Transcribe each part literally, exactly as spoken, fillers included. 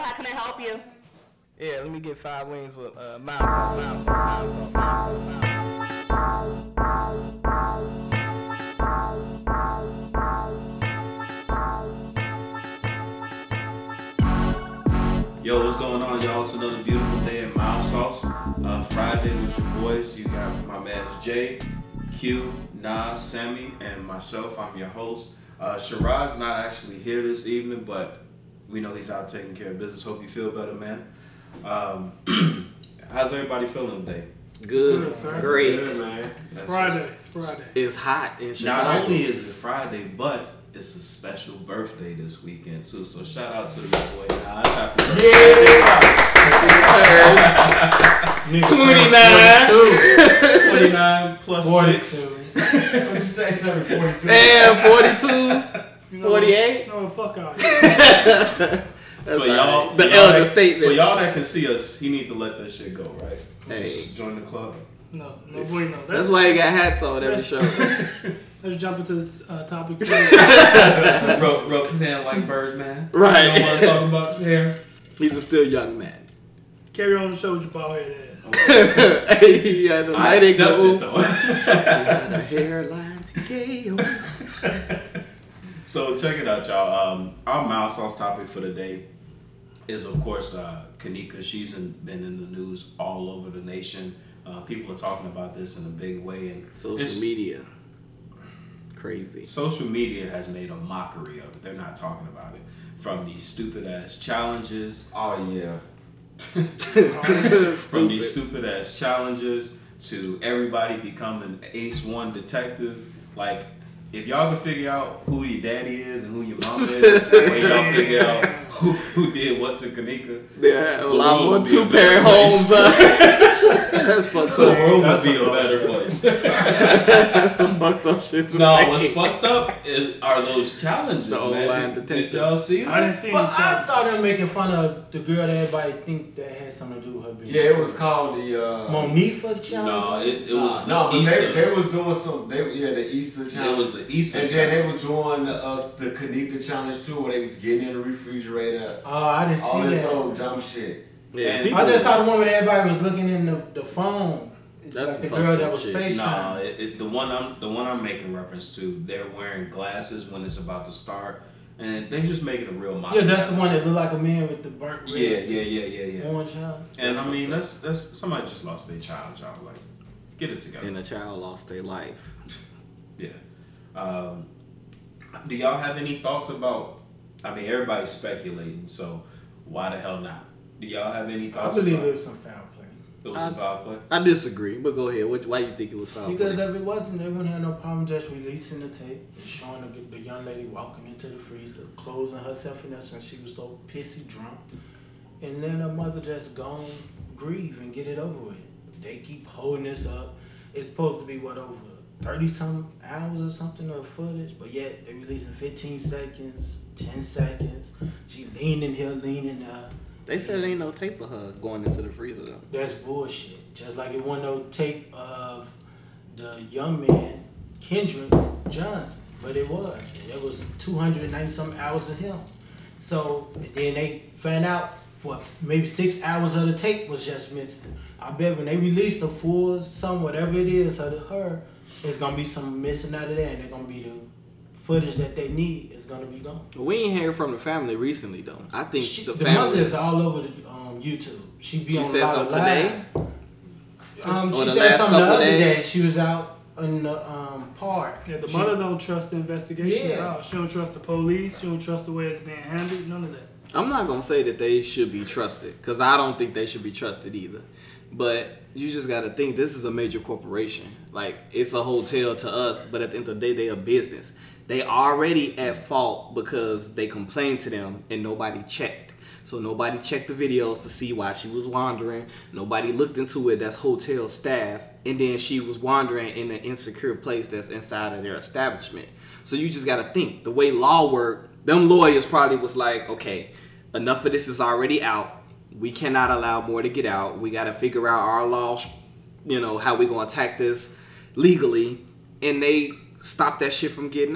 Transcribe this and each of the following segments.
How can I help you? Yeah, let me get five wings with uh, mild sauce, mild sauce, mild sauce, mild sauce, Yo, what's going on, y'all? It's another beautiful day in Mild Sauce. Uh, Friday with your boys. You got my mans Jay, Q, Nas, Sammy, and myself. I'm your host. Uh, Shiraz's not actually here this evening, but we know he's out taking care of business. Hope you feel better, man. Um, how's everybody feeling today? Good, Good, great. Good, man. It's That's Friday. right. It's Friday. It's hot in Chicago. Not only is it Friday, but it's a special birthday this weekend too. So shout out to your boy Nas. Happy birthday. Nigga, twenty-nine. twenty-nine plus six. forty-two. What'd you say, seven forty-two? Damn, forty-two. You know, forty-eight? No, fuck out here. That's For y'all, right. for The y'all elder that, statement. For y'all that can see us, he need to let that shit go, right? Hey. Just join the club. No, no, boy, no. That's why he got hats on every Let's- show. Let's jump into this uh, topic. rub, rub his hand like Birdman. Right. You don't want to talk about hair? He's a still young man. Carry on the show with your bald head ass. Hey, he had a I night accept ago. it though. Got a hairline to K O. So check it out, y'all. Um, our Mild Sauce topic for the day is, of course, uh, Kanika. She's in, been in the news all over the nation. Uh, people are talking about this in a big way, and Social it's- media. Crazy. Social media has made a mockery of it. They're not talking about it. From these stupid ass challenges, Oh, yeah. from these stupid ass challenges to everybody becoming Ace One detective. Like, if y'all can figure out who your daddy is and who your mom is, when y'all figure out who, who did what to Kanika, Yeah, a the lot world more would be two a parent better place. homes. Uh, that's fucked the up. world would That's be a a better place. fucked up shit. to No, say. what's fucked up is, are those challenges, The man. online Did, did detentions. y'all see I it? didn't see Well, any I challenge. saw them making fun of the girl that everybody think that had something to do with her being. Yeah, it was called the. Uh, Monifa challenge. No, it, it was uh, the no, but Issa. they, they was doing some. They yeah, the Easter It challenge. was the Issa and then they challenge. was doing the, uh, the Kanika challenge too, where they was getting in the refrigerator. Oh, I didn't All see this that. old dumb shit. Yeah, And people I just was- saw the one where everybody was looking in the, the phone. That's like the some girl fucked that up was shit. FaceTime. Nah, it, it, the one I'm the one I'm making reference to, they're wearing glasses when it's about to start, and they just make it a real mock. Yeah, that's the one that looked like a man with the burnt red. Yeah, yeah, yeah, yeah, yeah. Orange hair. And That's I mean, fucked that's that's somebody just lost their child, y'all. Like, get it together. And a child lost their life. Yeah. Um, do y'all have any thoughts about? I mean, everybody's speculating, so why the hell not? Do y'all have any I thoughts? believe about it was some foul play. It was some foul play. I disagree, but go ahead. Which, why you think it was foul? Because play? if it wasn't, they wouldn't have no problem just releasing the tape and showing the, the young lady walking into the freezer, closing herself in there since she was so pissy drunk. And then her mother just gone grieve and get it over with. They keep holding this up. It's supposed to be, what, over thirty-some hours or something of footage, but yet they're releasing fifteen seconds, ten seconds. She leaning here, leaning there. They said there ain't no tape of her going into the freezer though. That's bullshit. Just like it wasn't no tape of the young man, Kendrick Johnson, but it was. There was two hundred ninety some hours of him. So and then they found out for maybe six hours of the tape was just missing. I bet when they release the full some whatever it is of her, it's gonna be some missing out of there, and they're gonna be the footage that they need is gonna be gone. We ain't heard from the family recently though. I think She, the the family. mother is all over the um, YouTube. She be She on said a lot of something today? live. Um, Or she the said last something the couple other days? day. She was out in the um, park. Yeah, the She- mother don't trust the investigation at Yeah. all. She don't trust the police. She don't trust the way it's being handled. None of that. I'm not gonna say that they should be trusted because I don't think they should be trusted either. But you just gotta think this is a major corporation. Like it's a hotel to us, but at the end of the day, they a business. They already at fault because they complained to them and nobody checked. So nobody checked the videos to see why she was wandering. Nobody looked into it. That's hotel staff, and then she was wandering in an insecure place that's inside of their establishment. So you just gotta think the way law work. Them lawyers probably was like, okay, enough of this is already out. We cannot allow more to get out. We got to figure out our laws, you know, how we going to attack this legally. And they stopped that shit from getting out.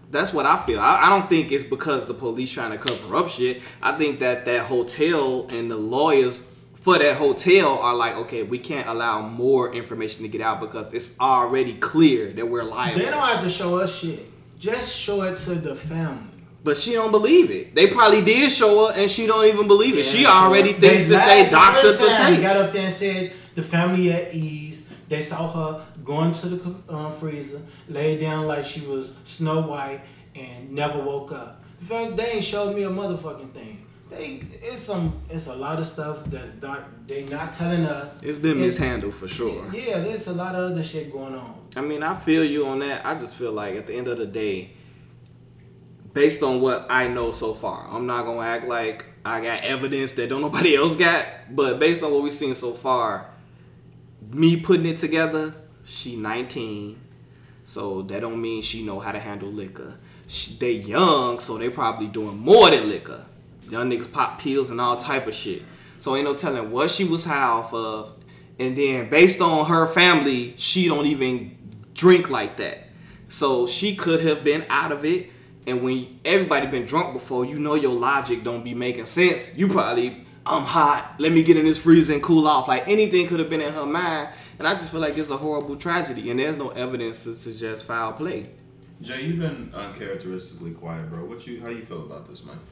That's what I feel. I, I don't think it's because the police trying to cover up shit. I think that that hotel and the lawyers for that hotel are like, okay, we can't allow more information to get out because it's already clear that we're liable. They don't have to show us shit. Just show it to the family. But she don't believe it. They probably did show her, and she don't even believe it. Yeah, she already sure. thinks they that they lied doctored the the first time. tapes. Got up there and said the family at ease. They saw her going to the um, freezer, laid down like she was Snow White, and never woke up. The fact they ain't showed me a motherfucking thing. They it's some it's a lot of stuff that's not they not telling us. It's been And- mishandled for sure. Yeah, there's a lot of other shit going on. I mean, I feel you on that. I just feel like at the end of the day, based on what I know so far, I'm not gonna act like I got evidence that don't nobody else got. But based on what we've seen so far, me putting it together, she nineteen, so that don't mean she know how to handle liquor. She, they young, so they probably doing more than liquor. Young niggas pop pills and all type of shit. So ain't no telling what she was high off of. And then based on her family, she don't even drink like that. So she could have been out of it. And when everybody been drunk before, you know your logic don't be making sense. You probably, I'm hot, let me get in this freezer and cool off. Like anything could have been in her mind. And I just feel like it's a horrible tragedy. And there's no evidence to suggest foul play. Jay, you've been uncharacteristically quiet, bro. What you? How you feel about this, man?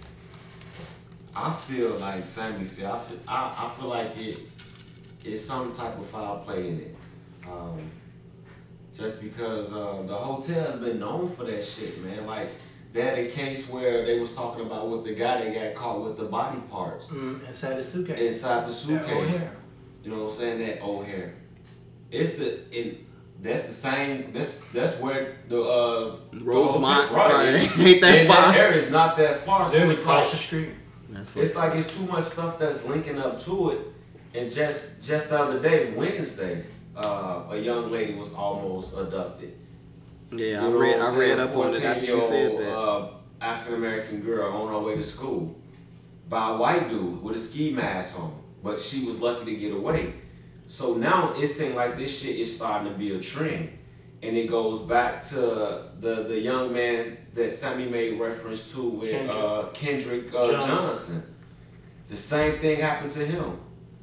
I feel like Sammy feel. I feel. I, I feel like it. It's some type of foul play in it. Um, just because uh, the hotel has been known for that shit, man. Like they had a case where they was talking about with the guy that got caught with the body parts Mm, inside the suitcase. inside the That suitcase. O'Hare. You know what I'm saying? That O'Hare. It's the in. That's the same. That's that's where the uh, Rosemont, the hotel- right. Ain't that and far. That area is not that far. So They're it's across like, the street. That's what it's like it's too much stuff that's linking up to it. And just just the other day, Wednesday, uh, a young lady was almost abducted. Yeah, You I know read, what I'm I read saying? up on it after you said that. Uh, African American girl on her way to school by a white dude with a ski mask on, but she was lucky to get away. So now it seems like this shit is starting to be a trend, and it goes back to the the young man that Sammy made reference to with Kendrick, uh, Kendrick uh, Johnson. Johnson. The same thing happened to him.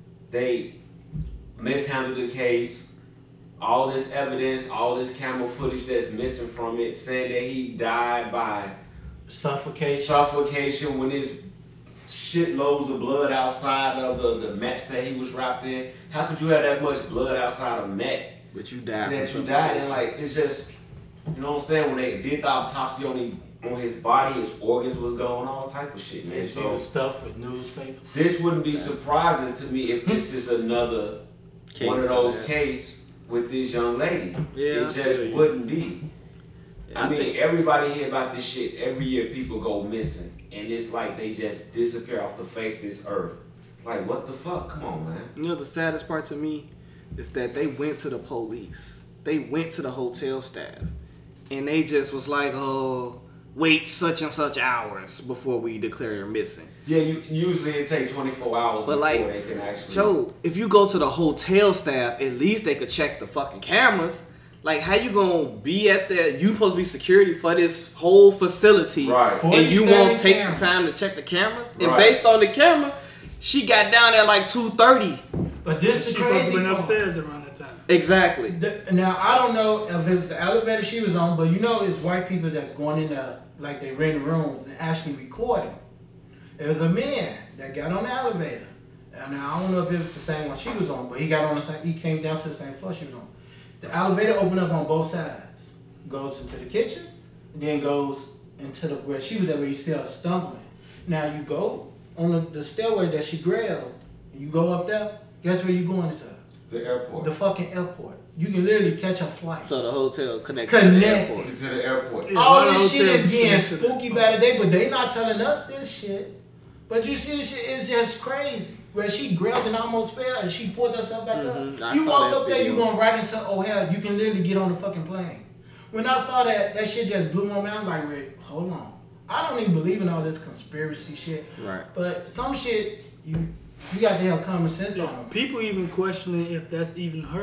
They mishandled the case. All this evidence, all this camera footage that's missing from it, saying that he died by Suffocation. suffocation when there's shitloads of blood outside of the, the mats that he was wrapped in. How could you have that much blood outside a mat But you died. that from you something. died in? Like, it's just, you know what I'm saying? When they did the autopsy on, he, on his body, his organs was going, all type of shit, man. It So was stuff with newspapers. this wouldn't be surprising to me if this is another Case one of of those that. cases with this young lady. Yeah, I it feel just you. wouldn't be. Yeah, I, I mean, think- everybody hear about this shit. Every year people go missing. And it's like they just disappear off the face of this earth. Like, what the fuck? Come on, man. You know the saddest part to me is that they went to the police. They went to the hotel staff. And they just was like, oh, wait such and such hours before we declare her missing. Yeah, you usually it take twenty-four hours But before like, they can actually. Joe, if you go to the hotel staff, at least they could check the fucking cameras. Like, how you gonna be at the, you supposed to be security for this whole facility. Right. And you forty-seven won't take cameras. the time to check the cameras? And Right. based on the camera, she got down at like two thirty. But this She the supposed to crazy been part. upstairs around that time. Exactly. The- now I don't know if it was the elevator she was on, but you know it's white people that's going in there like they rent rooms and actually recording. It was a man that got on the elevator, and now I don't know if it was the same one she was on, but he got on the same. He came down to the same floor she was on. The elevator opened up on both sides, goes into the kitchen, then goes into the where she was at where you see her stumbling. Now you go on the, the stairway that she grabbed, you go up there. Guess where you going to? The airport. The fucking airport. You can literally catch a flight. So the hotel connected to the Connect. airport. to the airport. Yeah, All a lot of this shit hotels is getting connected to the spooky airport. by the day, but they not telling us this shit. But you see, this shit is just crazy. Where she grabbed and almost fell, and she pulled herself back Mhm, I up. You saw walk that up there, you video. going right into O'Hare. You can literally get on the fucking plane. When I saw that, that shit just blew my mind. I'm like, wait, hold on. I don't even believe in all this conspiracy shit. Right. But some shit, you you got to have common sense Yeah, on. people even questioning if that's even her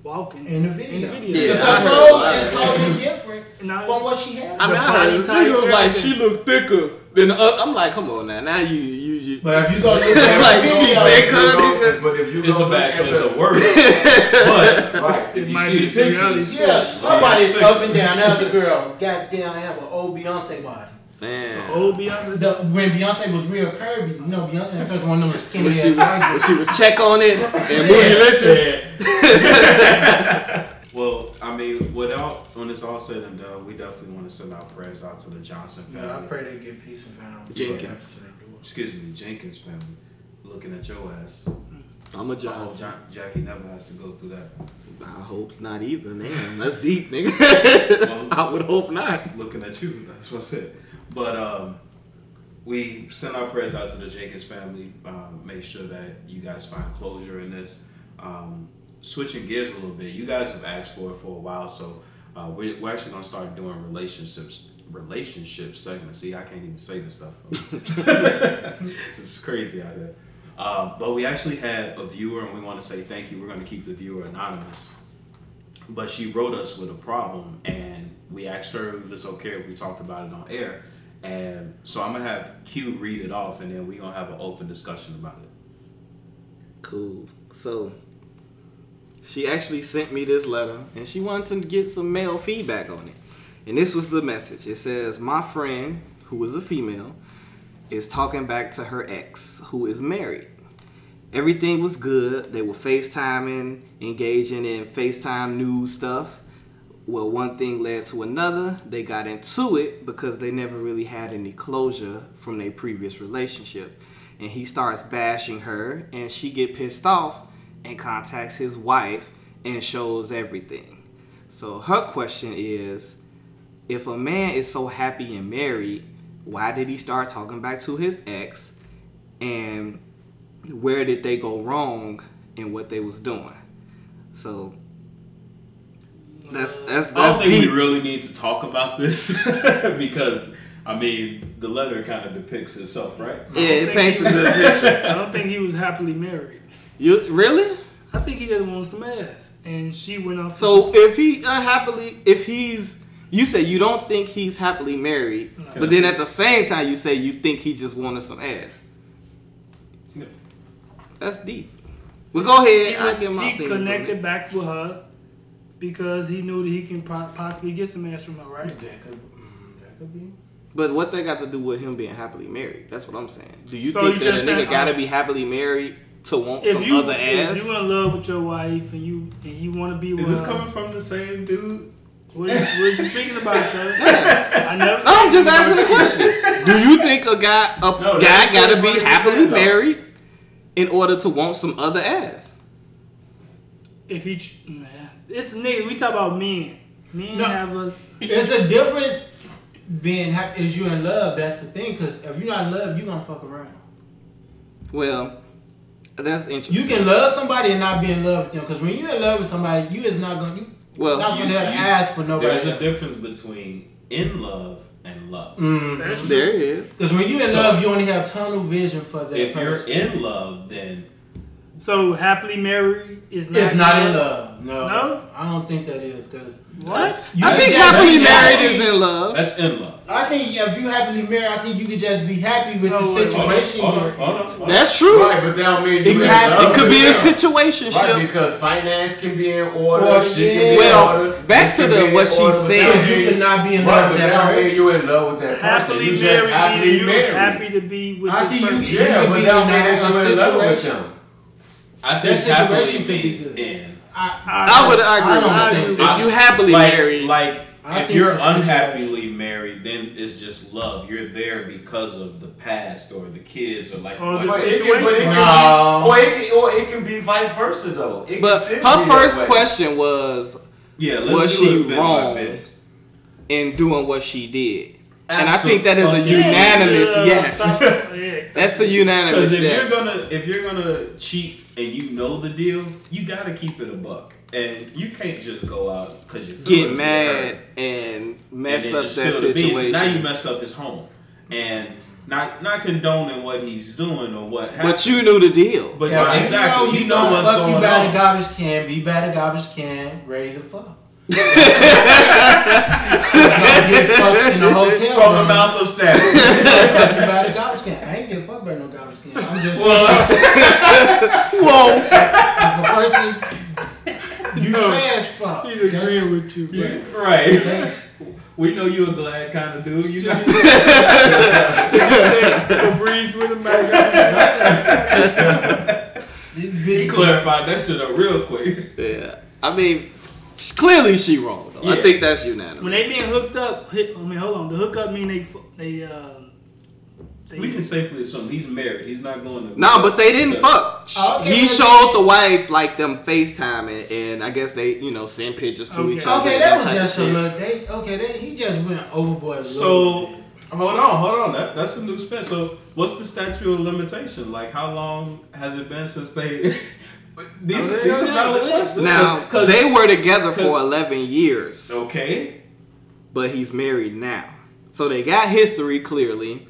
walking In the video. In the video. Yeah, Because I her heard clothes about is that. totally different Now- from what she had. I mean, The I heard body it. type, Nigga was like, everything. she look thicker than the other. I'm like, come on now. Now you, you, you. But if you go look at Like, the she video, thick, If you huh, go- nigga? But if you It's go a bad look at choice the- of words. But Right. if It you might see be the some pictures, reality. yeah, somebody's thick. up and down. Now the girl, goddamn, have an old Beyonce body. Man. Old Beyonce. The, when Beyonce was real curvy, you know, Beyonce took one of them skinny When she, ass white when she was check on it and Yeah. bootylicious. well, I mean, without when it's all said and done, we definitely want to send our prayers out to the Johnson family. Yeah, I pray they get peace and family. Jenkins. Excuse me, Jenkins family. Looking at your ass. I'm a I hope Johnson. John, Jackie never has to go through that. I hope not either. Man, that's deep, nigga. I would hope not. Looking at you, that's what's it. But um, we send our prayers out to the Jenkins family. Um, make sure that you guys find closure in this. Um, switching gears a little bit, you guys have asked for it for a while, so uh, we, we're actually gonna start doing relationships, relationship segments. See, I can't even say this stuff. It's crazy out there. Uh, but we actually had a viewer, and we want to say thank you. We're going to keep the viewer anonymous. But she wrote us with a problem, and we asked her if it's okay if we talked about it on air. And so I'm going to have Q read it off, and then we're going to have an open discussion about it. Cool. So, she actually sent me this letter, and she wanted to get some male feedback on it. And this was the message. It says, my friend, who is a female, is talking back to her ex, who is married. Everything was good. They were FaceTiming, engaging in FaceTime news stuff. Well, one thing led to another. They got into it because they never really had any closure from their previous relationship. And he starts bashing her, and she get pissed off and contacts his wife and shows everything. So her question is, if a man is so happy and married, why did he start talking back to his ex, and where did they go wrong in what they was doing? So that's that's I don't that's think deep. we really need to talk about this because, I mean, the letter kind of depicts itself, right? Yeah, it think paints he a was- good picture. I don't think he was happily married. You really? I think he just wanted some ass, and she went off. So if he unhappily, if he's, you say you don't think he's happily married, No. but then at the same time you say you think he just wanted some ass. Yeah. That's deep. Well, go he, ahead. I was, give my he opinion. connected back with her because he knew that he can po- possibly get some ass from her, right? That could, mm, that could be. But what they got to do with him being happily married? That's what I'm saying. Do you So think you that a just nigga saying, got to uh, be happily married to want If some you other ass? if you in love with your wife and you and you want to be with Is this her, coming from the same dude? what are you, what are you speaking about, sir? I never. I'm said just asking anything a about question. Do you think a guy a No, guy that's got to what be you're happily saying, though. married in order to want some other ass? you. If you, ch- nah, it's a nigga. We talk about men. Men No. have a. It's a difference being happy is you in love. That's the thing. Because if you're not in love, you gonna fuck around. Well, that's interesting. You can love somebody and not be in love with them. Because when you're in love with somebody, you is not gonna you Well, not You- gonna have to you- ask for nobody. There's a difference between in love and love. Mm. That's there it is. Because when you in So- love, you only have tunnel vision for that If you're person. in love, then So happily married is not. It's not in love. No. No? I don't think that is. Because What? you I can think just happily be married happy. is in love. that's in love. I think if you happily married, I think you could just be happy with No, the wait, hold situation. Hold on, you're hold on, hold on. That's true. Right, but that don't mean It you in can- love It could with be a them. situation. Right, because finance can be in order, Well, shit yeah. can be Well, in order. back this to can the- be in what she order, but said. that Because don't you mean- cannot be in Right, love but with that that don't mean person. you in love with that person. Happily You just married, happily meaning you married. happy to be with I this think you person. can- Yeah, could but be that don't in mean a- that you in love with situation. them. I think That happily situation could be means good. in. I would I agree with don't that. think If so. you happily like, married, Like, I if think you're the situation- unhappily married, then it's just love. You're there because of the past or the kids or like. Or like- the But it can, but it situation. can No. be, or it can, or it can be vice versa though. It but can still her be that first way. question was, yeah, let's was do she it bit by wrong bit. in doing what she did? And I think that is a Absolutely. unanimous Yeah, yes. stop- yeah. That's a unanimous Because if yes. you're gonna if you're gonna cheat and you know the deal, you gotta keep it a buck, and you can't just go out because you Get mad and mess and then up just that spill the beans, 'cause situation. Now you messed up his home, and not not condoning what he's doing or what happened. But you knew the deal. But Yeah, no, you exactly, know, you you know know what's fuck going you by on. the garbage can, be by the garbage can, ready to fuck. So get fucked in the hotel From the room. mouth of Savage. Fuck you by the garbage can. I ain't get fucked by no garbage can. I'm just Whoa. as a person, you No. trash fuck. He's agreeing with you, bro. Right. We know you a glad kind of dude. You know. Febreze with him back. He clarified that shit up real quick. Yeah. I mean, clearly she wrong, though. I Yeah. think that's unanimous. When they being hooked up, hit, I mean, hold on. The hookup mean they fu- they um. They, We can safely assume he's married. He's not going to. No, but they didn't to- fuck. Okay, He but showed they- the wife like them FaceTime and, and I guess they, you know, send pictures to Okay. each other. Okay, and that was type of just a shit. look. They okay, they, he just went overboard. A So little bit. hold on, hold on. That, that's a new spin. So what's the statute of limitation? Like, how long has it been since they? These, Oh, these are yeah, valid yeah. questions. Now, 'Cause- they were together for cause- eleven years, okay. but he's married now. So they got history clearly,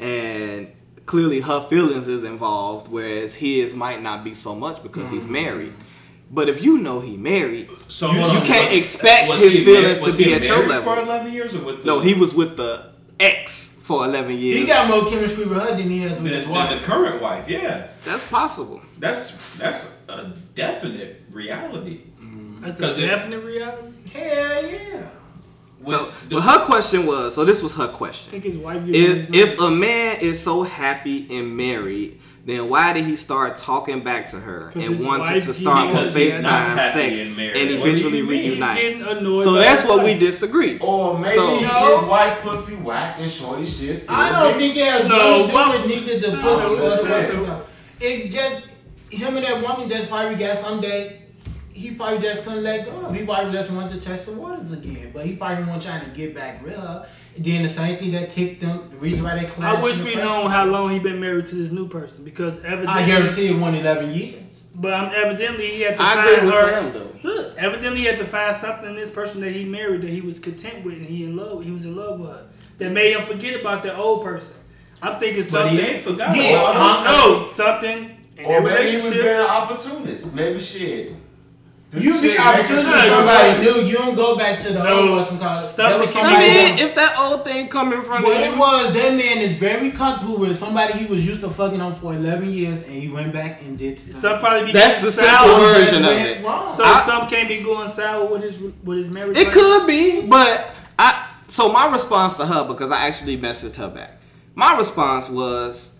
and clearly her feelings is involved, whereas his might not be so much because he's married. But if you know he married, So you, hold you on, can't was- expect was his he feelings mar- was to be he at your married level. for eleven years or with the, No, he was with the ex for eleven years. He got more chemistry with her than he has with than, his than wife. the current wife. Yeah, That's possible. that's that's a definite reality. That's a 'Cause it- definite reality. Hell yeah. So, With the- but her question was, so this was her I question. think his wife. If if a man is so happy and married, then why did he start talking back to her 'Cause and his wanted wife to start on Because he's not FaceTime happy sex and and, married. What do you eventually mean? he's reunite? getting annoyed. So by that's his what we wife. disagree. Or maybe So- his wife pussy whack and shorty shit still. I don't think it has No, nothing to do what- with neither the No, pussy or I'm just the saying. what's it just him and that woman just probably got someday. He probably just couldn't let go. He probably just wanted to test the waters again, but he probably wasn't trying to get back with her. And then the same thing that ticked them. The reason why they clashed. I wish in the we first known place. how long he been married to this new person because evidently. I guarantee it won eleven years. But um, evidently he had to I find agree with her. Sam though. Look, evidently he had to find something in this person that he married that he was content with and he in love. He was in love with her that made him forget about that old person. I'm thinking but something. he ain't forgot Yeah, about her. I know something in Or their maybe he was being relationship. an opportunist. Maybe shit. This You be shit opportunist making with sense. somebody new. You don't go back to the No. old what's called. Something That was can I somebody mean, that- if that old thing coming from What it him, was, that man is very comfortable with somebody he was used to fucking on for eleven years, and he went back and did stuff. Some probably be That's going the simple sour. word. That's version of went it. wrong. So I- some can't be going sour with his with his marriage. it life? could be, but I. So my response to her, because I actually messaged her back. My response was,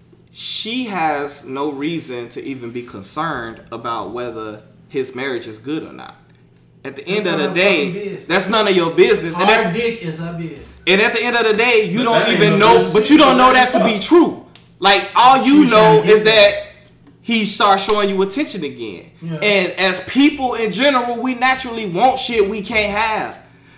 she has no reason to even be concerned about whether his marriage is good or not. At the end That's of the none of her fucking day, business. that's none of your business. And Hard at, dick is her business. and at the end of the day, you But don't that ain't even no know, business but you either. don't know that to be true. Like all She you was trying know to get is that. that he starts showing you attention again. Yeah. And as people in general, we naturally want shit we can't have.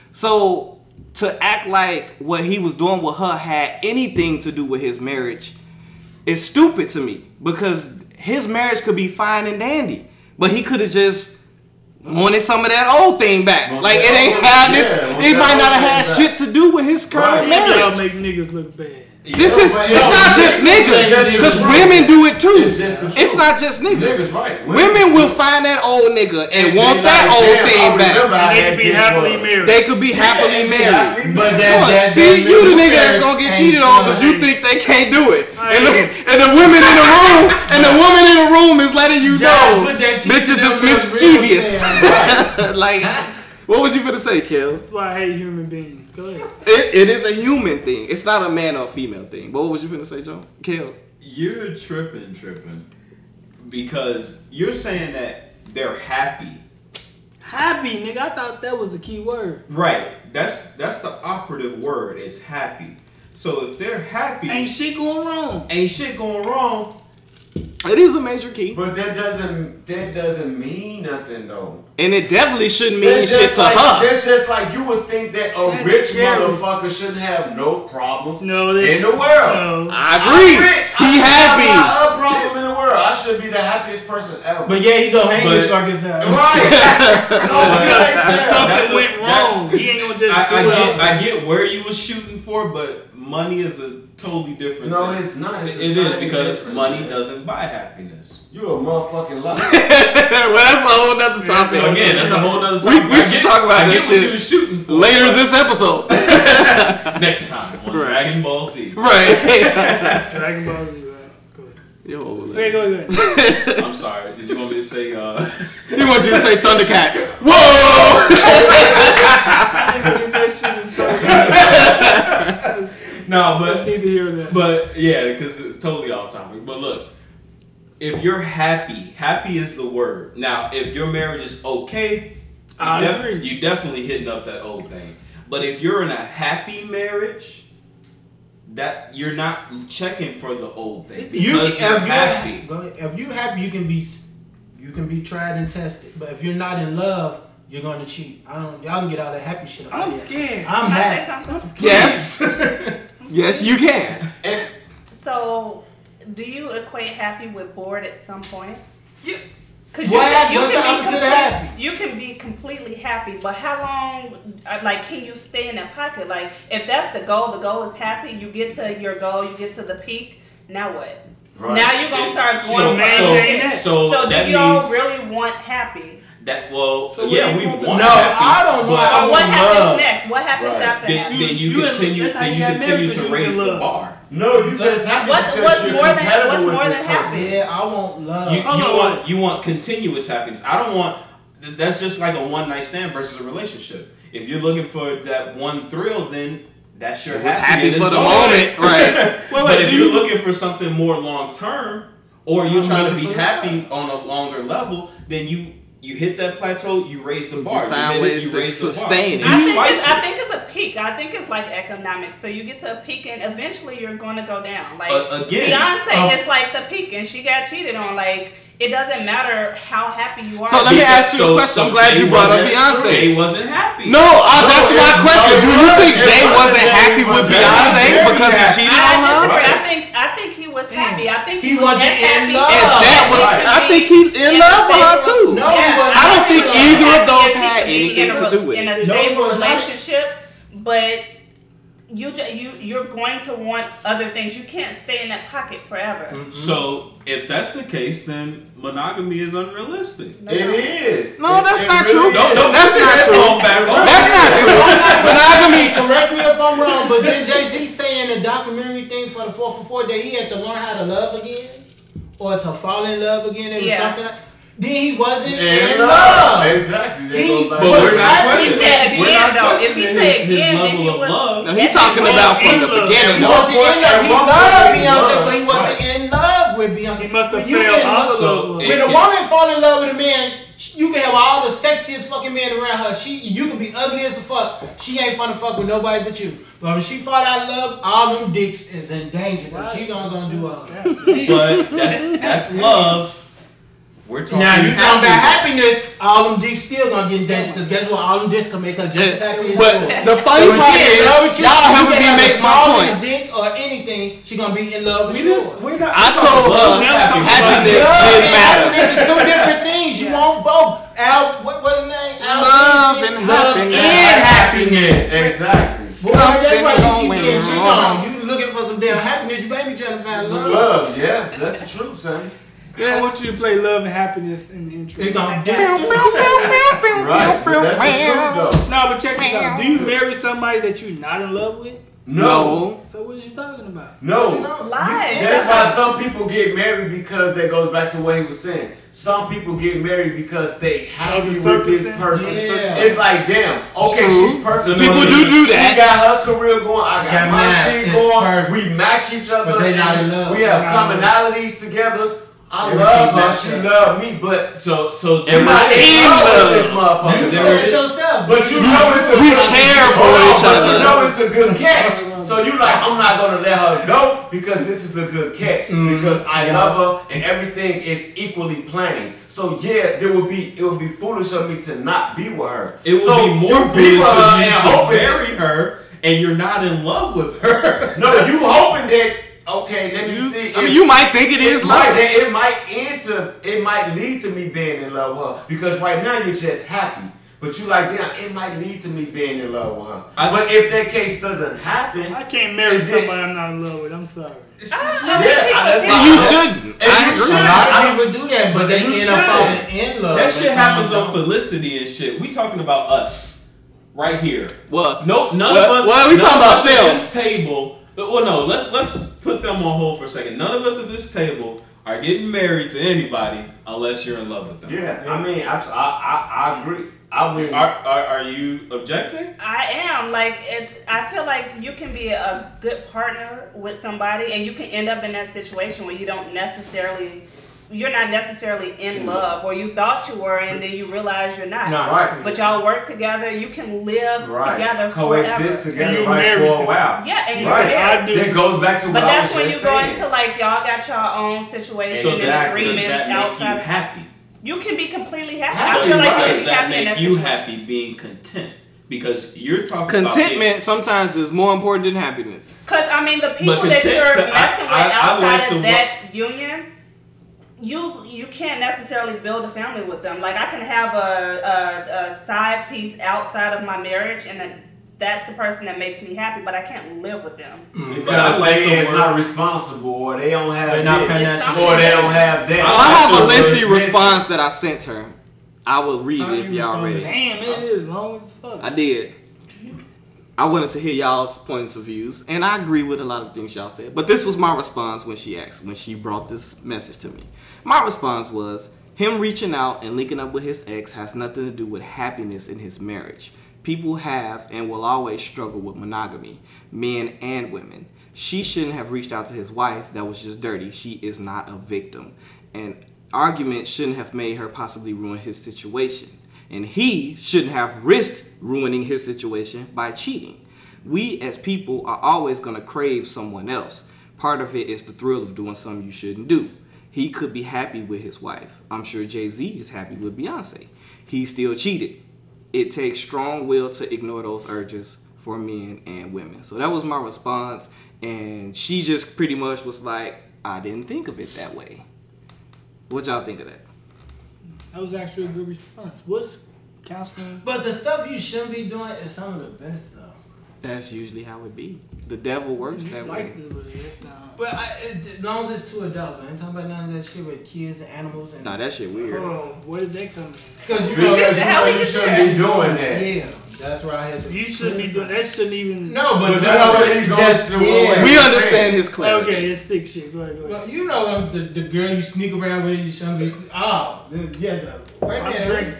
So to act like what he was doing with her had anything to do with his marriage is stupid to me, because his marriage could be fine and dandy, but he could have just wanted some of that old thing back. Want like that it ain't old- had yeah, it. want It that might not old have had thing shit to do with his current Right. Y'all marriage. make niggas look bad. This Yeah, is, but it's yo, not just niggas, niggas because is women do it too. It's just the It's truth. not just niggas. Niggas, right. Women will find that old nigga and They want like, that old damn, I thing back. remember how And they that could be bitch happily was. married. They could be happily married. But that, Come on, that, see, that you the middle nigga that's marriage gonna get ain't cheated on good. because you think they can't do it, I and the, ain't- and the women in the room, and the woman in the room is letting you John, know, put that teeth bitches in is them little mischievous. real Like, what was you gonna say, Kills? That's why I hate human beings. Go ahead. It, it is a human thing. It's not a man or female thing. But what was you gonna say, Joe? Kills. You're tripping, tripping, because you're saying that they're happy. Happy, nigga. I thought that was the key word. Right. That's that's the operative word. It's happy. So if they're happy, Ain't shit going wrong. ain't shit going wrong. It is a major key, But that doesn't that doesn't mean nothing though. and it definitely shouldn't mean That's shit just to like, her. That's just like you would think that a That's rich scary. motherfucker shouldn't have no problems No, they, in the world. No. I agree. I'm rich. He I happy. shouldn't have a problem in the world. I should be the happiest person ever. ever. But yeah, he go hang But- with Marcus now. Right. But If something that's a- went wrong, he ain't gonna just I, I do it. get, I get where you was shooting for, but money is a totally different. No, thing. it's not. It's It- the it is same because difference, money man. doesn't buy happiness. You a motherfucking liar. Well, that's a whole nother topic. So again, that's a whole nother We- topic. we I should get- talk about I this get what shit you was shooting for Later this episode. next time on Right. Dragon Ball Z. Right. Dragon Ball Z, right? Go ahead. Yo, Okay, go ahead. Go ahead. I'm sorry. Did you want me to say? Uh, he wants you to say Thundercats. Whoa! That shit is so good. no, I but need to hear that. But yeah, because it's totally off topic. But look, if you're happy, happy is the word. Now, if your marriage is okay, you, I def- agree. you definitely hitting up that old thing. But if you're in a happy marriage, that you're not checking for the old thing because You, you if are you're happy. Go ahead. If you happy, you can be, you can be tried and tested. But if you're not in love, you're gonna cheat. I don't. Y'all can get all that happy shit. out I'm there. scared. I'm Can I say happy. something? I'm scared. Yes. Yes, you can. And So, do you equate happy with bored at some point? Yeah. Cause What can- hap- what's can the be opposite of complete- happy? You can be completely happy, but how long, uh, like, can you stay in that pocket? Like, if that's the goal, the goal is happy, you get to your goal, you get to the peak, now what? Right. Now you're going to start So, going maintain so, that. so, So, that do y'all means really want happy? that well, So what yeah, do we you want want? No, happy, I don't want- but I Or what want happens love. next? What happens Right. after then, happy? then you, You- you- continue, that's how then you you got continue married, to 'cause you raise in the love. bar. no, you just happy What's- because what's you're more than- compatible what's with more this than person. happy? Yeah, I want love. You, Hold you on, want wait. you want continuous happiness. I don't want. That's just like a one night stand versus a relationship. If you're looking for that one thrill, then that's your It was happy, happy and it's for the gone. moment, right? Wait, but wait, if do you're you- looking for something more long term, or you're I'm trying to looking be for happy on a longer level, then you you hit that plateau, you raise the bar. find you hit ways it, you to raise the bar. sustain it. I You think, spice it's, I it. think it's a peak. I think it's like economics. So you get to a peak and eventually you're going to go down. Like Uh, again, Beyonce Oh. is like the peak and she got cheated on. Like it doesn't matter how happy you are. So let me Because- ask you a question. I'm glad Jay you brought up wasn't- Beyonce. Jay wasn't happy. No, uh, that's No, my it- question. no, Do it you was- think it Jay wasn't wasn't that happy he with was Beyonce very because he happy. cheated I on her? disagree. I Right. think I think he was happy. I think He he, was wasn't as in happy love. as And that was, he I could think be he in a love with her stable- too. No, he Yeah, wasn't. I don't think think either of as those he had could be anything in a to do with in it. a No, he stable was not. relationship, but you ju- you you're going to want other things. You can't stay in that pocket forever. So if that's the case, then monogamy is unrealistic. No, It no. is. No, It- that's it not really true. is. Don't, don't That's put your not headphone true. back on. That's not true. Monogamy. Correct me if I'm wrong, but then Jay-Z saying the documentary thing for the four for four that he had to learn how to love again, or to fall in love again. It was Yeah. something. Like, then he wasn't In in love. love. Exactly. They He go back But was we're not happy questioning. that We're again, not though. If he questioning say his, his again, then level he of was- love. No, he's talking about from the beginning. He though. wasn't in love. He At one loved point, he Beyonce, was. but he wasn't Right. in love with Beyonce. He must have When you failed in- all of So, those. it- When a can- woman fall in love with a man, you can have all the sexiest fucking men around her. She, you can be ugly as a fuck. She ain't fun to fuck with nobody but you. But when she fall out of love, all them dicks is in danger. Cause she gonna gonna do all that. But that's that's love. We're talking. Now you talking about happiness. happiness, all them dicks still gonna get in danger. Cause guess what? All them dicks can make her just as happy as But you. the funny When part she in is, love with you, y'all you helping can me have make the my smallest point. dick or anything, she gonna be in love with We you. didn't- we're not- I we're talking told love, her happiness. happiness Love didn't and matter. happiness is two different things. You want both. Al, what what's his name? Al Love Vinson. and Love happiness. and happiness. Exactly. Boy, that's why you Something keep getting going cheated wrong. on. You looking for some damn happiness, you baby trying to find love. Love, yeah, that's the truth, son. I want you to play Love and Happiness in the intro. It gonna do. Right, but that's the truth, though. No, but check this out. Do you marry somebody that you're not in love with? No, So what is you talking about? no. Lies. That's why some people get married because that goes back to what he was saying. Some people get married because they happy the with this circumstance? person. Yeah. It's like, damn, okay, True. she's perfect. People for me. do do that. She got her career going. I got Got my mine. shit It's going. perfect. We match each other. But they not and in love. We have They're not in commonalities together. I Everything love her. match She up. love me, but So so am I in love with this motherfucker? You There said it it is. yourself. But you know it's a We good care for Hold on, each but other. you know it's a good catch. So you like, I'm not gonna let her go because this is a good catch. Because I Yeah. love her and everything is equally plain. So yeah, there would be it would be foolish of me to not be with her. it would so be more you be foolish with her of you and to hoping- marry her and you're not in love with her. No, you hoping that okay, let me You- see. I mean, if- you might think it is it might, love. it might end to, it might lead to me being in love with her because right now you're just happy. But you like, damn, it might lead to me being in love with her. I- but if that case doesn't happen, I can't marry and then- somebody I'm not in love with. I'm sorry. It's just I- not- Yeah, I- that's And why- And you shouldn't. And I you agree. should. A lot of people do that, but they You end up should. falling in love. that and shit some happens don't. on Felicity and shit. We talking about us right here. Well, Nope, none Well- of us. well, we none talking of about us at them. this table. Well, no, let's let's put them on hold for a second. None of us at this table are getting married to anybody unless you're in love with them. yeah, I mean, I, I, I, I agree. I would. Are, are are you objecting? I am like it, I feel like you can be a good partner with somebody, and you can end up in that situation where you don't necessarily, you're not necessarily in love, or you thought you were, and then you realize you're not. No, Right. But y'all work together. You can live Right. together Coexist forever. together And you right married for a them. while. Yeah, and Right. you're I there. do. That goes back to what But I that's was when you just go saying. into like y'all got your own situation Exactly. and Does agreements that make you outside. happy? You can be completely happy. Happy, I feel like right. you Does can be that happy in make that you situation. happy being content? Because you're talking about contentment sometimes is more important than happiness. Cause I mean, the people But that content- you're I- messing with I- I outside like of the that union, you you can't necessarily build a family with them. Like I can have a, a, a side piece outside of my marriage, and then that's the person that makes me happy. But I can't live with them. Because But I like they the is word- not responsible, or they don't have They're not this, financially- or they don't have that. So I have a So lengthy it's response that I sent her. I will read How it if you y'all respond? ready. Damn, it is long as fuck. I did. I wanted to hear y'all's points of views, and I agree with a lot of things y'all said. But this was my response when she asked, when she brought this message to me. My response was, him reaching out and linking up with his ex has nothing to do with happiness in his marriage. People have and will always struggle with monogamy, men and women. She shouldn't have reached out to his wife. That was just dirty. She is not a victim. And argument shouldn't have made her possibly ruin his situation. And he shouldn't have risked ruining his situation by cheating. We as people are always going to crave someone else. Part of it is the thrill of doing something you shouldn't do. He could be happy with his wife. I'm sure Jay-Z is happy with Beyonce. He still cheated. It takes strong will to ignore those urges for men and women. So that was my response. And she just pretty much was like, I didn't think of it that way. What y'all think of that? That was actually a good response. What's counseling? But the stuff you shouldn't be doing is some of the best though. That's usually how it be. The devil works Just that like way. it, but it's not. But I, it, as long as it's two adults, I ain't talking about none of that shit with kids and animals and. Nah, that shit weird. Hold on, where did that come in? Because you know, Because you How know we you get shouldn't there? be doing that. yeah, that's where I had to. You shouldn't be doing that. Shouldn't even. No, but, But you that's know, where he goes just, to yeah. We understand his clarity. Okay, it's sick shit. Go ahead, go ahead. Well, you know the, the girl you sneak around with, you shouldn't be. Oh, the, yeah, the. Wait a I'm minute. drinking.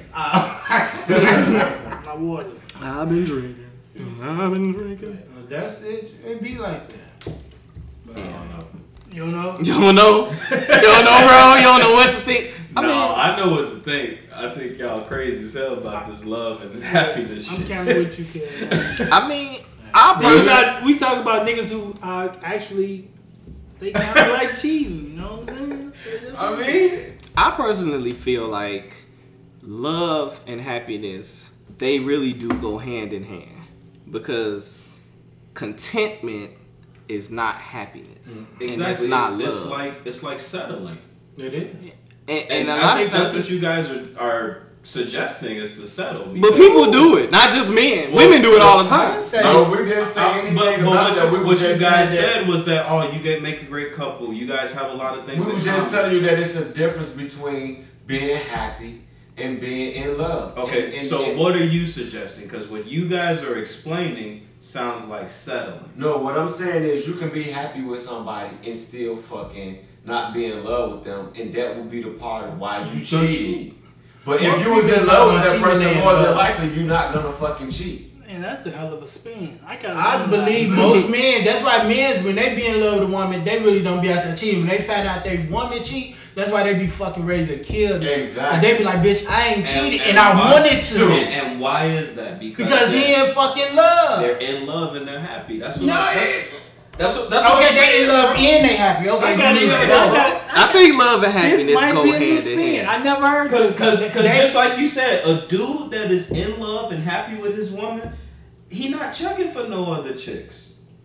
Oh. My water. I've been drinking. I've been drinking. That's it. It be like that. But I don't know. You don't know? You don't know? You don't know, bro? You don't know what to think? I no, mean, I know what to think. I think y'all crazy as hell about this love and happiness I'm shit. counting with you, kid. I mean, I We personally, talk, we talk about niggas who uh, actually they kind of like cheating. You know what I'm saying? I mean, I personally feel like love and happiness, they really do go hand in hand because contentment is not happiness, and Exactly. that's not it's, love. it's like it's like settling. It is. and, And, and a I lot think of times, that's what you guys are, are suggesting is to settle. but because- people do it, not just men. Women do it all the I time. say, no, we didn't say Uh, anything but, but about what, that. you, We what was you just guys saying that- said was that oh, you get make a great couple. You guys have a lot of things. We in was just common. telling you that it's a difference between being happy and being in love. Okay, And- and- so and- what are you suggesting? Because what you guys are explaining sounds like settling. No, what I'm saying is you can be happy with somebody and still fucking not be in love with them, and that will be the part of why you Don't cheated. cheat. But Most if you was people in not love with gonna that cheat when person, they in more than love. likely you're not gonna fucking cheat. Man, that's a hell of a spin. I got. I believe most men. That's why men, when they be in love with a woman, they really don't be out there cheating. When they find out they woman cheat, that's why they be fucking ready to kill them. Exactly. And they be like, bitch, I ain't cheated, and, and I why- wanted to. And, and why is that? Because, Because he they're, in fucking love. they're in love and they're happy. That's what. No, I, that's, it- that's what. That's what Okay, I'm they saying. in love and they happy. Okay, I you got need it. to I know. got- I think love and This happiness might go be a new hand in spin. hand. I never heard this. Because They- just like you said, a dude that is in love and happy with his woman, he not checking for no other chicks.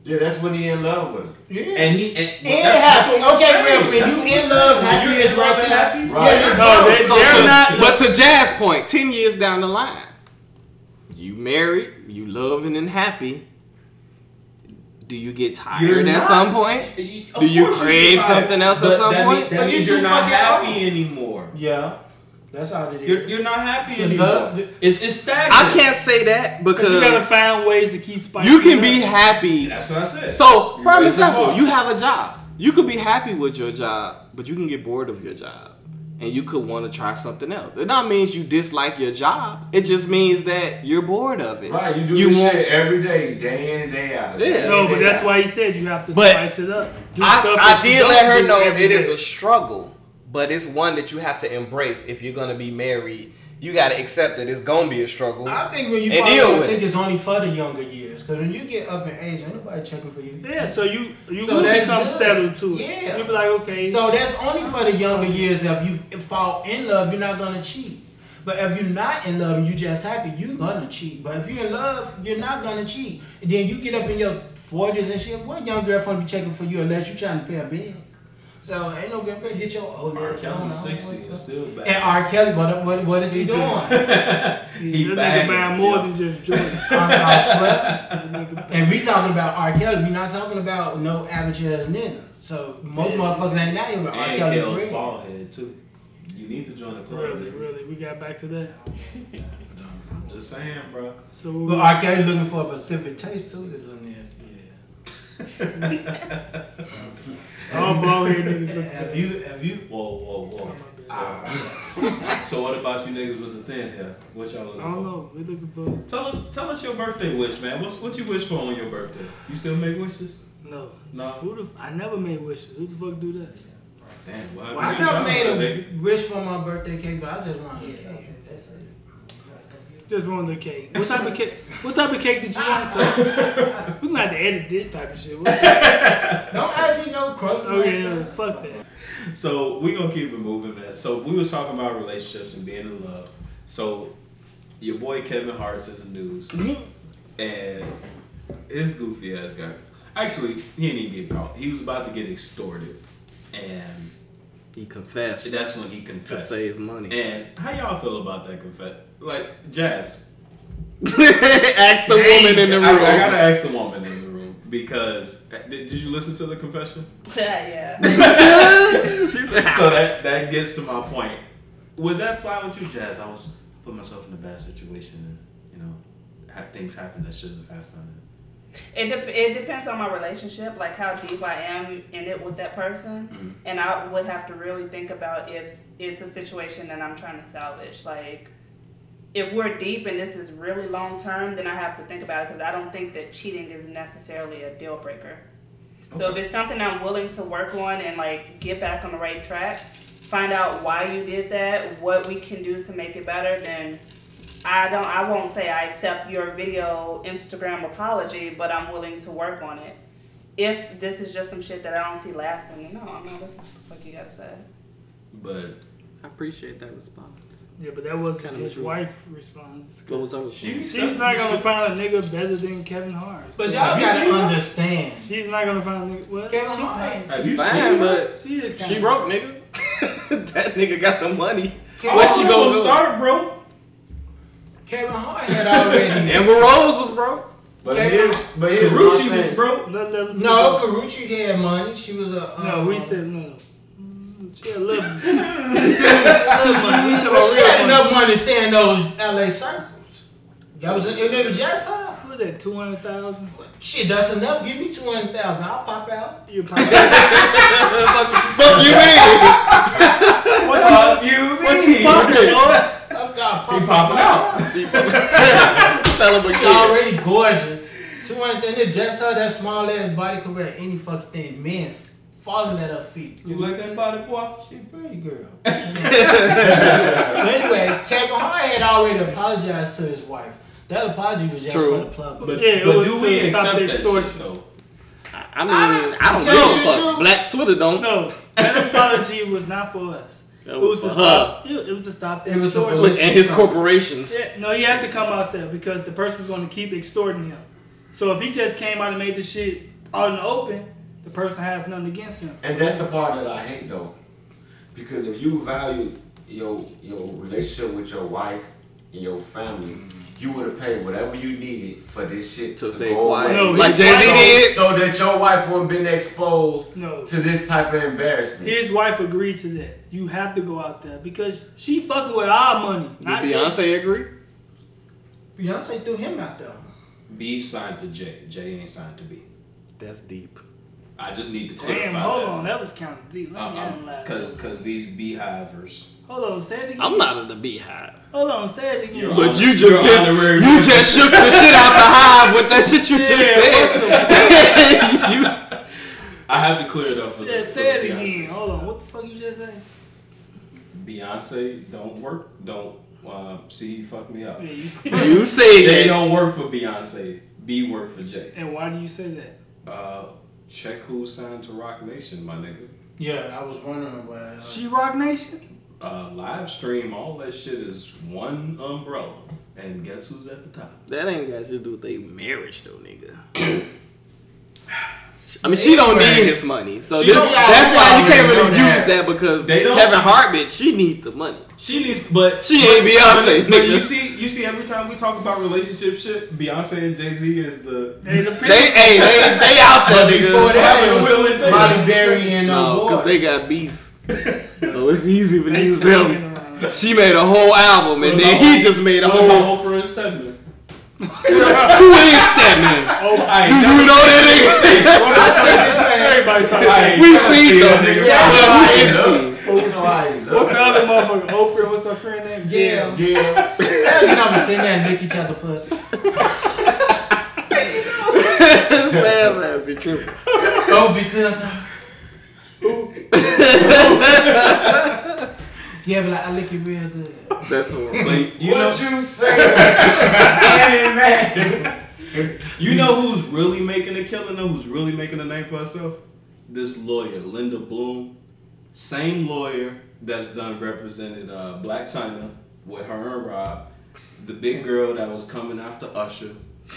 Yeah, that's when he in love with her. Yeah. And he and, And that's- happy. that's what I'm Okay, saying. when, when That's you what in I'm love, saying. happy You is in right love and there. happy? Right. Yeah, that's No, right. they- So they're to, not. but to Jazz's point, ten years down the line, you married, you loving and happy. Do you get tired You're at not. some point? Of Do you course crave get tired, something else at but some that point? Mean, that But you means you're too not fucking happy old. anymore. Yeah, that's how it is. You're, you're not happy The anymore. love- it's it's stagnant. I can't say that Because you gotta because find ways to keep spicing you can it be up. happy. That's what I said. So, You prime raise the example, bar. you have a job. You could be happy with your job, but you can get bored of your job. And you could want to try something else. It not means you dislike your job. It just means that you're bored of it. Right, you do You this want- shit every day, day in and day out. day Yeah. in No, and but day that's out. why he said you have to But spice it up. Do I, stuff I that you did don't let her do know every it is day. a struggle, but it's one that you have to embrace if you're gonna be married. You gotta accept that it's gonna be a struggle. I think when you And fall deal in love, with I think it. it's only for the younger years. Because when you get up in age, ain't nobody checking for you. Yeah, so you you So will that's become good. settled to it. Yeah. You'll be like, okay. So that's only for the younger years. That if you fall in love, you're not gonna cheat. But if you're not in love and you just happy, you're gonna cheat. But if you're in love, you're not gonna cheat. And then you get up in your forties and shit. What young girl gonna be checking for you unless you trying to pay a bill? So ain't no girl get your old R. ass on. Kelly's sixty and still bad. And R. Kelly, what what, what is he, He doing? just- He that bagging, nigga buying more yo. than just Jordan. I, I swear. That nigga- And we talking about R. Kelly. We not talking about no average ass nigga. So most Yeah. motherfuckers ain't not even R. And Kelly. Kel's bread. bald head too. You need to join the club. Really, nigga. really, we got back to that. I'm just saying, bro. So But R. Kelly looking for a specific taste too. This on nasty. Yeah. all bald head niggas look Have bad. you have you? Whoa, whoa, whoa. Ah. So what about you niggas with the thin hair? What y'all I looking don't for? know. We looking for Tell us, tell us your birthday wish, man. What's what you wish for on your birthday? You still make wishes? no. No. Who the? F- I never made wishes. Who the fuck do that? Damn. Well, Well, I you never trying made to, a nigga. wish for my birthday cake, but I just wanted a cake. Just wanted the cake. What type of cake? What type of cake did you want? So we gonna have to edit this type of shit. What? Don't ask me no crust. Oh yeah, no, fuck that. So we gonna keep it moving, man. So we was talking about relationships and being in love. So your boy Kevin Hart's in the news, and his goofy ass guy. Actually, he didn't even get caught. He was about to get extorted, and He confessed that's when he to confessed. save money. And how y'all feel about that confess? Like Jazz, Ask the woman in the room. I, I gotta ask the woman in the room because did, did you listen to the confession? Yeah, yeah. So that that gets to my point. Would that fly with you, Jazz? I was put myself in a bad situation, and you know, ha- things happened that shouldn't have happened. It de- it depends on my relationship, like how deep I am in it with that person, Mhm. and I would have to really think about if it's a situation that I'm trying to salvage. Like, if we're deep and this is really long term, then I have to think about it because I don't think that cheating is necessarily a deal breaker. So if it's something I'm willing to work on and like get back on the right track, find out why you did that, what we can do to make it better, then I don't I won't say I accept your video Instagram apology, but I'm willing to work on it. If this is just some shit that I don't see lasting, then no, I'm not listening to what the fuck you gotta say. But I appreciate that response. Yeah, but that was kinda his true. wife response. What was that? She- She's not gonna find a nigga better than Kevin Hart. But So- y'all Have you gotta seen her? understand. She's not gonna find a nigga. Well, Kevin she's Hart. nice. have you Fine, seen? but She is kind she broke, nigga. That nigga got the money. Kevin What she Hart- gonna do? start, bro? Kevin Hart had already. Amber Rose was broke. But Okay. here's, but here's my Carucci was thing. broke. Let them No, Karuchi had money. She was a. No, um, we said no. Mm, She had little, little money. We talking But about she had real money. enough money to stay in those L A circles. That was it. It was just her. What was that? Two hundred thousand. Shit, that's enough. Give me two hundred thousand. I'll pop out. You probably. Fuck you mean? What Fuck you, you? What you mean? popping, Lord? I'm God, He popping out. Tell him She again. already gorgeous. two hundred thousand. It's just her. That small ass body could wear any fucking thing. Men falling at her feet. You like that body, boy? She a pretty girl. But anyway, Kevin Hart had already apologized to his wife. That apology was just True. for the plug. But, Yeah, it but was do to we stop accept the that extortion. shit though? I mean, I don't tell you give the a fuck. truth. Black Twitter don't. No, that apology was not for us. That It was was to for her. stop. It it was to stop the It was extortion. supposed- And his corporations. Yeah, no, he had to come out there because the person was going to keep extorting him. So if he just came out and made the shit out in the open, the person has nothing against him. And that's the part that I hate though, because if you value your your relationship with your wife and your family, you would have paid whatever you needed for this shit To to, stay go quiet. away. No, Like his Jay-Z wife- did. So that your wife wouldn't been exposed No. to this type of embarrassment. His wife agreed to that. You have to go out there because she fucking with our money. Did Not just Beyonce agree? Beyonce threw him out there. B signed to J. J ain't signed to B. That's deep. I just need to clarify Damn, hold that. on, that was kind of deep. Let me Uh-uh. analyze. Cause, cause these beehivers. Hold on, say it again. I'm not in the beehive. Hold on, say it again. You're But honor- you just you're pissed, honorary you just shook the shit out the hive with that shit you just Yeah, said. You- I have to clear it up for the Yeah, for say the it Beyonce. again. Hold on, what the fuck you just say? Beyonce don't work. Don't uh, see. You fucked me up. Yeah, you. you J said don't work for Beyonce. B work for J. And why do you say that? Uh, check who signed to Rock Nation, my nigga. Yeah, I was wondering why. Uh, She Rock Nation? Uh, live stream, all that shit is one umbrella. And guess who's at the top? that ain't got to do with their marriage though, nigga. I mean, she don't need his money, so She this, don't- that's yeah, why you we can't already really know use that. that because They don't- Kevin Hart, bitch, she needs the money. She needs, but She ain't but- Beyonce, But, but nigga. you see, you see, every time we talk about relationship shit, Beyonce and Jay Z is the. They the They, hey, they, they out there, nigga. before that, Having it a was Will and Taylor. Bobby Berry and uh, No, because Ward. they got beef, so it's easy to They use swinging them. around. She made a whole album, and What then about- he just made a What whole. about Oprah and Stedman? Who is that man? Oh, I ain't You never know seen that everybody's talking I about ain't We never seen seen them, that nigga. nigga. But who I is know. he? You know how you What's the other motherfucker? Oprah, what's her friend name? Yeah. Gail. Yeah. Hell, you never seen that lick each other pussy. Sam ass be tripping. Don't be sitting up there. Yeah, but like, I lick it real good. That's horrible. But you know, What you say? you know who's really making a killing though? Who's really making a name for herself? This lawyer, Linda Bloom. Same lawyer that's done represented uh, Black China with her and Rob. The big girl that was coming after Usher.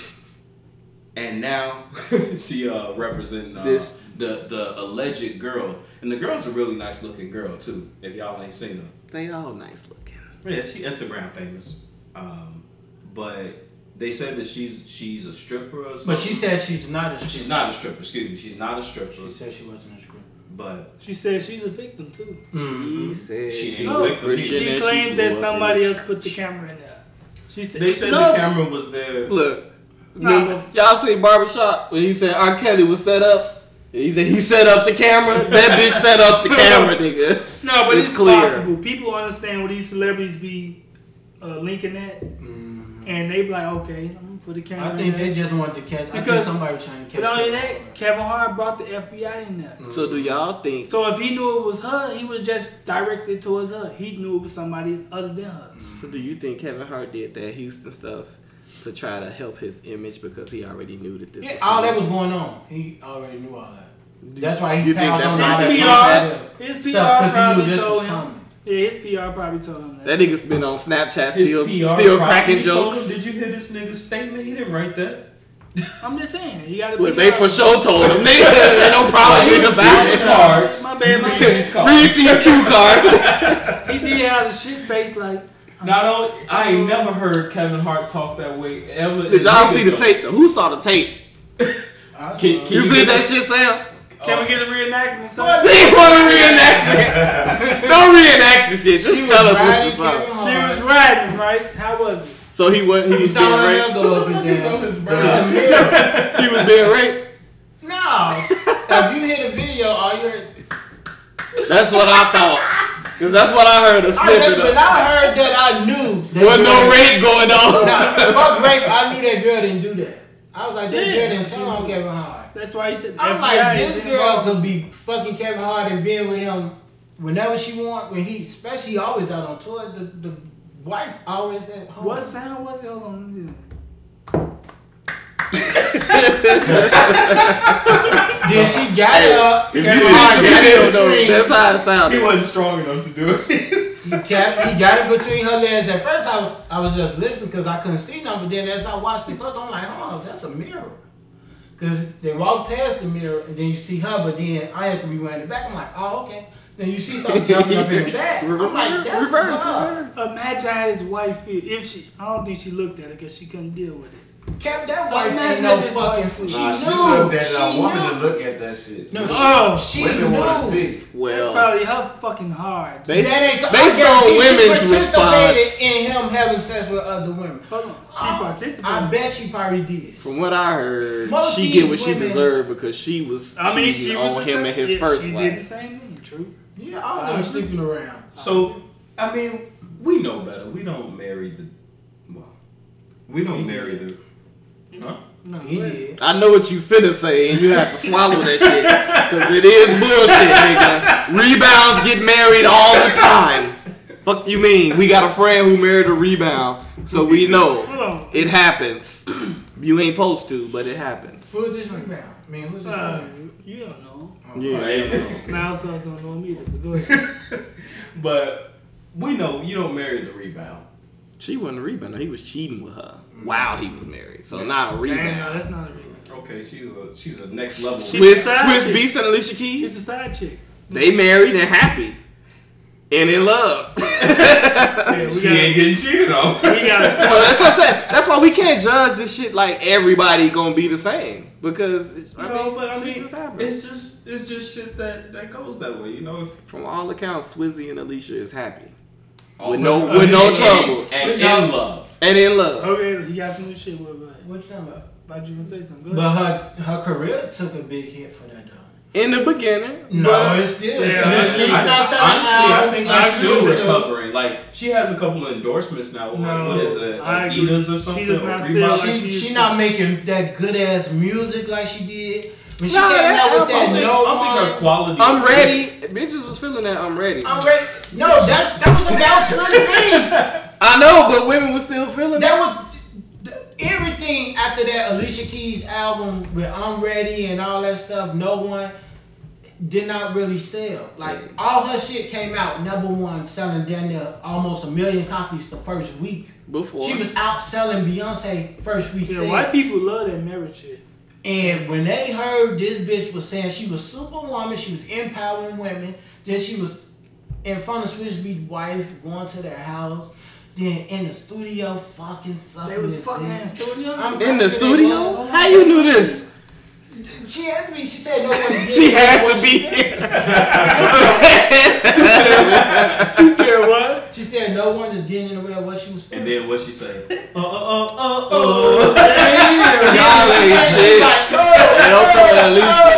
And now she uh, representing uh, This- the the alleged girl. And the girl's a really nice looking girl too, if y'all ain't seen her. They all nice looking. Yeah, she Instagram famous. Um, but they said that she's she's a stripper or something. But she said she's not a stripper. she's not a stripper. Excuse me, she's not a stripper. She said she wasn't a stripper. But She said she's a victim too. He said She she ain't was with the Christian She and claims grew that up in somebody the else church. put the camera in there. She said they said no. the camera was there. Look, Nah, remember, y'all see Barbershop when he said R. Kelly was set up? He said he set up the camera. That bitch set up the camera, nigga. No, but It's it's, clear. possible. People understand what these celebrities be uh, linking at, and they be like, okay, I'm gonna put the camera. I think in they there. just wanted to catch. I think Because- somebody was trying to catch. But not only her. that, Kevin Hart brought the F B I in there. So do y'all think? So if he knew it was her, he was just directed towards her. He knew it was somebody other than her. So do you think Kevin Hart did that Houston stuff to try to help his image because he already knew that this Yeah, was all that coming? was going on. He already knew all that. That's why he You think piled that's on why all His he that P R, his P stuff R because he knew probably this told was him. coming. Yeah, his P R probably told him that. That nigga's been on Snapchat His still, P R still probably cracking told jokes. him, did you hear this nigga's statement? He didn't write that. I'm just saying, you gotta. Look, be they for honest. sure told him. Nigga, ain't no problem He with was about using it. cards. My bad, my Read bad. these cards. Read these cue cards. He did have the shit face like. Not only, I ain't never heard Kevin Hart talk that way ever. Did y'all see the tape though? Who saw the tape? I Can- saw can You you see get that the- shit, Sam? Can we get a reenactment? Son? They want to reenact it. Don't reenact the shit. Just She tell was us what you riding saw. Kevin She Hart. was riding, right? How was it? So he was he You was saw being her raped. hair go up and on his down. brow? It's a mirror. He was being raped. No. If you hit a video, all you heard. That's what I thought. Cause that's what I heard a I just, snippet when of. I heard that, I knew. That Wasn't no girl- rape going on. Nah, fuck rape. I knew that girl didn't do that. I was like, that Yeah. girl didn't tell on Kevin Hart. That's why he said. the I'm F B I like, is this girl involved. could be fucking Kevin Hart and being with him whenever she want. When he, especially, he always out on tour. The the wife always at home. What sound was it? Hold on. let me see. Then she got up. If Kevin you see Hart the got video it though, between. that's how it sounded. wasn't strong enough to do it. He, kept, he got it between her legs. At first, I, I was just listening because I couldn't see nothing. But then as I watched the clip, I'm like, oh, that's a mirror. Because they walk past the mirror and then you see her, but then I have to rewind it back. I'm like, oh, okay. Then you see something jumping up in the back. I'm like, that's reverse, love. reverse. Imagine how his wife feel if she. I don't think she looked at it because she couldn't deal with it. Kept that Oh, wife imagine ain't no if his fucking wife- fool. She Nah, she knew. looked at it. She I wanted knew. to look at that shit. No, she, Oh, she Women want to knew. see. Well, Probably her fucking hard. based, That ain't, I based guarantee on women's she response, participated in him having sex with other women. Hold on. She I participated. bet she probably did. from what I heard, Most she these get what she women- deserved because she was I mean, cheating she on was the him same, and his yeah, first she did the wife. same thing. True. Yeah, all of them sleeping around. So, I mean, we know better. We don't marry the. Well, we don't marry the. Huh? No, He but- did. I know what you finna say, and you have to swallow that shit because it is bullshit, nigga. Rebounds get married all the time. Fuck you mean? We got a friend who married a rebound, so we know Hold on. it happens. You ain't supposed to, but it happens. Who is this rebound? I mean, who's this Uh, friend? you don't know. Yeah. Mouse house don't know me either. But go ahead. But we know you don't marry the rebound. She wasn't a rebounder. He was cheating with her while he was married, so not a Damn, no, rebound. that's not a rebound. Okay, she's a she's a next level. She- Swiss, side Swiss chick. Beats and Alicia She's Keys, a side chick. they married and happy and in love. Yeah, we She got. ain't getting cheated on. We got. So that's what I said. That's why we can't judge this shit like everybody gonna be the same because I no, mean, but I shit mean, just happens. it's just it's just shit that that goes that way. You know, if, From all accounts, Swizzy and Alicia is happy Oh, with no but- with no uh, troubles and No. in love. and in love. Okay, he got some new shit with her. What you talking about? Thought you were gonna say something. Go But ahead. her her career took a big hit for that though. In the beginning, No, but it's still. Yeah, it's I- still I, not selling honestly, I out. think I she's still agree. recovering. Like she has a couple of endorsements now. Like, No, what is it? I agree. Adidas or She something? does or not Reebok? sell like She she she used not to. making that good ass music like she did. When she Nah, came that out with album, I that think, no I think her one. quality. I'm ready. Bitches was feeling that I'm ready. I'm ready. No, that's that was about Swizz Beatz. I know, but women was still feeling That that. was everything after that Alicia Keys album with I'm Ready and all that stuff. No one did not really sell. Like all her shit came out number one, selling damn near almost a million copies the first week. Before She was outselling Beyonce first week Yeah, sale. white people love that marriage shit. And when they heard this bitch was saying she was superwoman, she was empowering women, then she was in front of Swizz Beatz's wife, going to their house, then in the studio fucking sucking. They was his fucking dick. in the studio. I'm in the pretty sure they studio. was. How you knew this? She had to be. She said no one. She had to be here. She said what? She said no one is getting in the way of what she was And feeling. then what she say? Uh uh uh uh uh. Y'all ain't She's shit. like, Hey, don't come at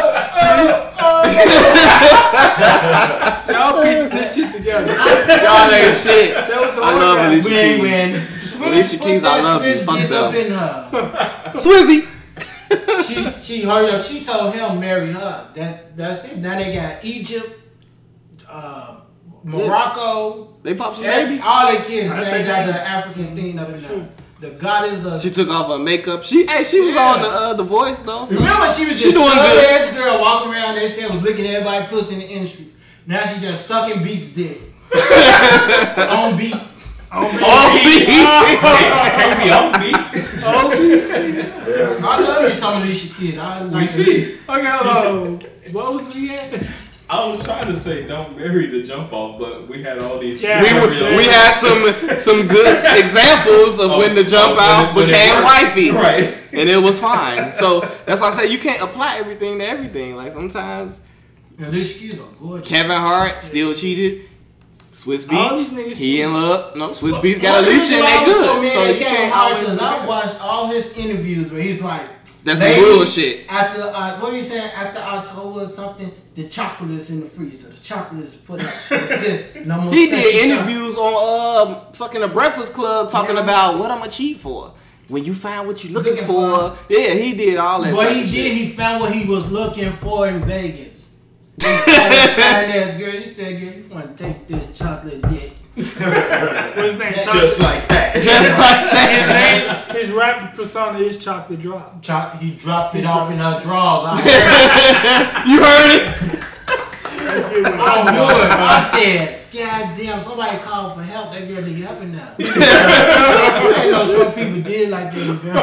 Alicia. Y'all piecing this shit together. Y'all ain't shit. That was I love hard. Alicia when Keys. when Alicia Swizz Keys, put I that love you. Swizz Fuck dick them. up in her. Swizzy. She she hurried up. She told him marry her. That that's it. Now they got Egypt, uh, Morocco. They popped some every- babies. all their kids. I They think got they- the African thing up in That's there. true. The goddess of. She took off her makeup. She hey, she was Yeah. on the uh, the Voice though. So Remember she was she just doing a good. ass girl walking around. They said was licking everybody pussy in the industry. Now she just sucking Beats dick. On beat. Oh, man. Oh, Can't be on me. Oh, I love me some Alicia Keys. I like We see. okay, hold on. What was we at? I was trying to say don't marry the jump off, but we had all these. Yeah. We, scenarios. were, we had some some good examples of Oh, when the jump oh, out when it- when it became works. wifey, Right. and it was fine. So that's why I say you can't apply everything to everything. Like sometimes Alicia Keys are gorgeous. Kevin Hart still cheated. Swiss All these Beats, niggas he cheating. in love. No, Swiss Beats One got Alicia reason and why I they was so good. mad So at you Kevin can't Hart, always. because I compare. watched all his interviews where he's like, That's some ladies, bullshit. After uh, what are you saying? After October or something, the chocolate is in the freezer. The chocolate is put up. It's this. No more He sexy did chocolate. interviews on um fucking the Breakfast Club talking Yeah. about what I'ma cheat for. When you find what you're looking, Looking for. for. Yeah, he did all that. What type he of did, shit. he found what he was looking for in Vegas. He found a fine ass girl. He said, "Girl, you want to take this chocolate dick?" What's his name? Chocolate. Just like that. Just like that. His name, his rap persona is Chocolate Drop. Cho- he dropped it off in her drawers. I, You heard it? I would. I said, God damn, somebody called for help. That girl need helping now. I ain't know some people did like that, bro.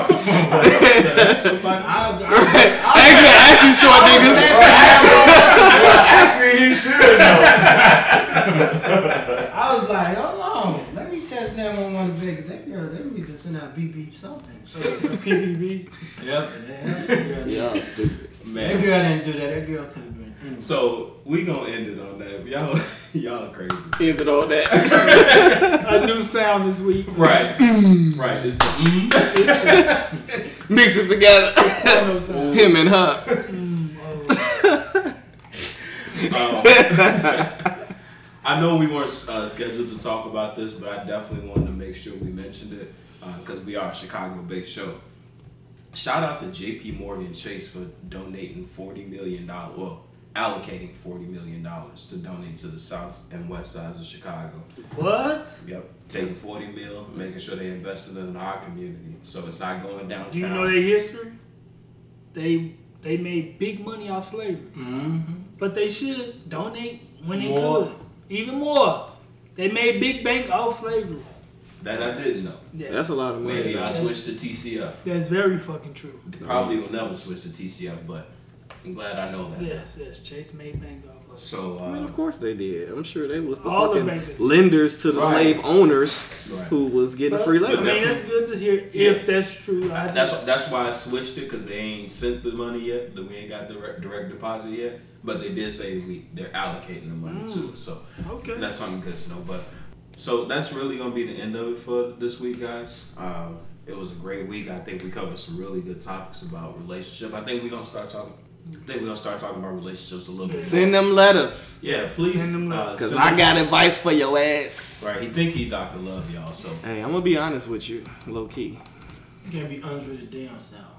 I, I, I, Actually, ask you short niggas. Actually, you should know. I was like, hold on, let me test nine one one in Vegas. That girl, they need to send out beep beep something. P B B. Yep, man. Y'all stupid. That Man. girl didn't do that. That girl couldn't do it. So we gonna end it on that. Y'all, y'all crazy. Ended on that. A new sound this week. Right. Right. It's the mm. Mix it together. Porno sound. Him and her. Mm, oh. Um, I know we weren't uh, scheduled to talk about this, but I definitely wanted to make sure we mentioned it because uh, we are a Chicago-based show. Shout out to J P Morgan Chase for donating forty million dollars, well, allocating forty million dollars to donate to the south and west sides of Chicago. What? Yep, taking forty mil, making sure they invested in our community, so it's not going downtown. Do you know their history? They they made big money off slavery, Mm-hmm. but they should donate when they More. could, even more. They made big bank off slavery. That I didn't know. Yes. That's a lot of money. Maybe I switched to T C F. That's very fucking true. Probably will never switch to T C F, but I'm glad I know that. Yes, yes. Chase made bank off of So, I mean, uh, of course they did. I'm sure they was the All the fucking bankers. lenders to the Right. slave owners Right. who was getting But, free I labor. mean, that's good to hear Yeah. if that's true. I that's that's why I switched it because they ain't sent the money yet. That we ain't got the direct, direct deposit yet. But they did say we they're allocating the money Mm. to it. So okay. that's something good to know. But so that's really gonna be the end of it for this week, guys. Um, it was a great week. I think we covered some really good topics about relationship. I think we're gonna start talking. I think we're gonna start talking about relationships a little bit. Send them letters. Yeah, please. Send them uh, Cause send I them- got advice for your ass. Right, he think he Doctor Love, y'all. So Hey, I'm gonna be honest with you, low key. You can't be honest with the damn self.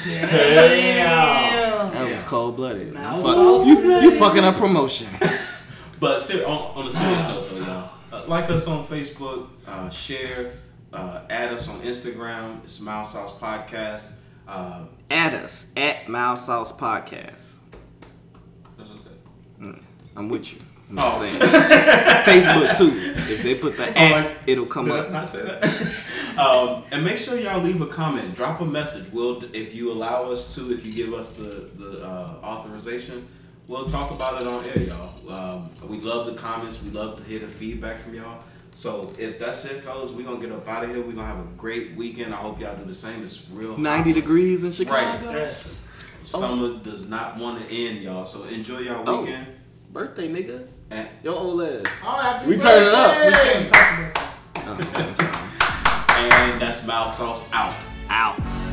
Damn. That was cold blooded. Now You, it's fuck- all you, good. you fucking up promotion. But ser- on, on a serious note, though, y'all, uh, like us on Facebook, uh, share, uh, add us on Instagram. It's Miles Sauce Podcast. Uh, Add us at Miles Sauce Podcast. that's what I said. Mm, I'm with you. I'm just Oh. saying. Facebook too. If they put the at, I- it'll come Did I up. not say that? um, and make sure y'all leave a comment. Drop a message. We'll, if you allow us to, if you give us the, the uh, authorization, we'll talk about it on air, y'all. Um, we love the comments. We love to hear the feedback from y'all. So if that's it, fellas, we're going to get up out of here. We're going to have a great weekend. I hope y'all do the same. It's real hot. ninety degrees in Chicago. Yes. Summer does not want to end, y'all. So enjoy y'all Oh. weekend. Birthday, nigga. And, Your old ass. Oh, happy We turn it up. We birthday! can't talk about that. Oh, and that's Miles Sauce out. out.